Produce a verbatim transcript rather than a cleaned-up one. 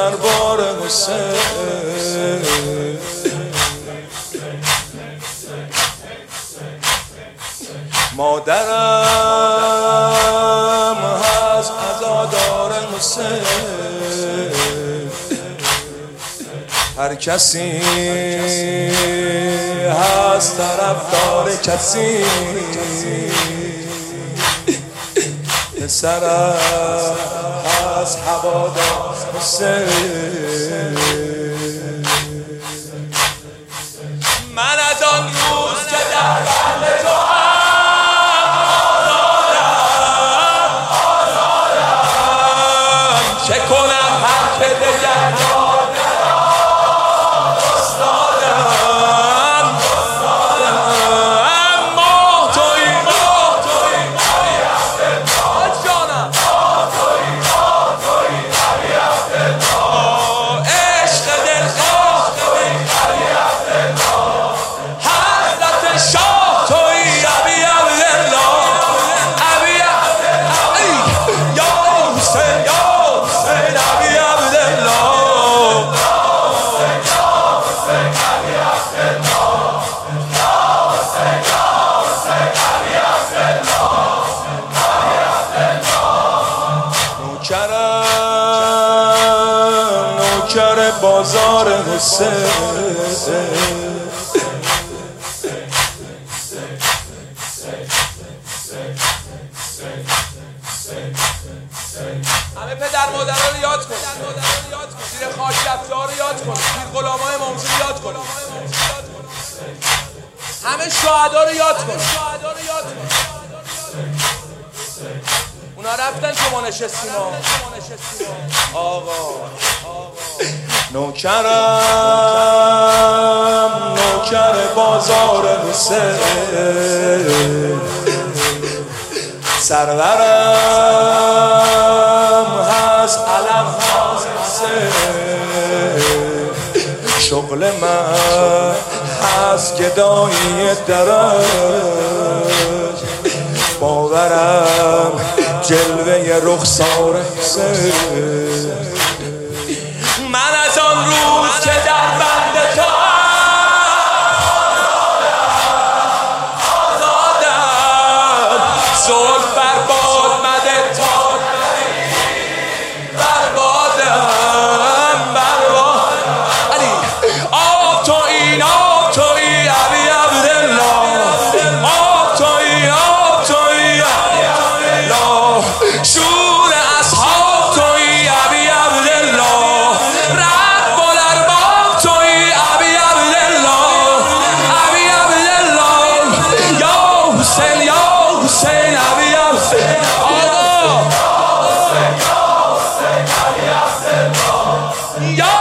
دربار حسین. مادرم هست عزادار حسین، هر کسی هست طرفدار کسی، پسرم هست هوادار حسین. من از آن روز که در بند تو هم آزادم، آزادم چه کنم حق دگر نوکر بازار حسین. همه پدر مادرها رو یاد کن، زیر خاک رفته ها رو یاد کن، پیر غلامای موزون رو یاد کن، همه شهدا رو یاد کن. اونا رفتن که ما نشستیم آقا. نوکرم نوکر بازار حسین، سرورم هست علم حسین، شغل من هست گدایی درج، باورم جلوه رخسار حسین. من از آن روز که در بند تو آزادم، زلف بر باد مده تا بربادم بربادم. علی آب تویی آب تویی علی عبدالله، آب تویی آب تویی علی عبدالله، شور اصحاب تویی علی عبدالله، رب الارباب تویی علی عبدالله، علی عبدالله یا حسین یا حسین علی عبدالله. آقا یا